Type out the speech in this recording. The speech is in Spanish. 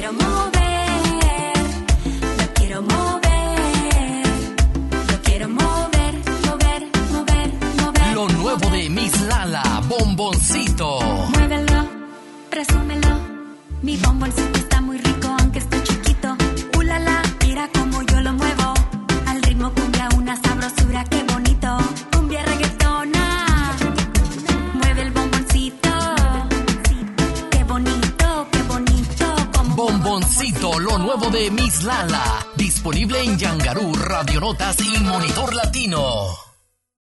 quiero mover, lo quiero mover, lo quiero mover, mover, mover, mover. Lo nuevo de Miss Lala, Bomboncito. Muévelo, presúmelo, mi bomboncito está muy rico aunque estoy chiquito. Ulala, mira cómo yo lo muevo, al ritmo cumbia una sabrosura, qué bonito. Cumbia reggaetona, mueve el bomboncito, qué bonito, como Bomboncito, lo nuevo de Miss Lala. Disponible en Yangarú, Radio Notas y Monitor Latino.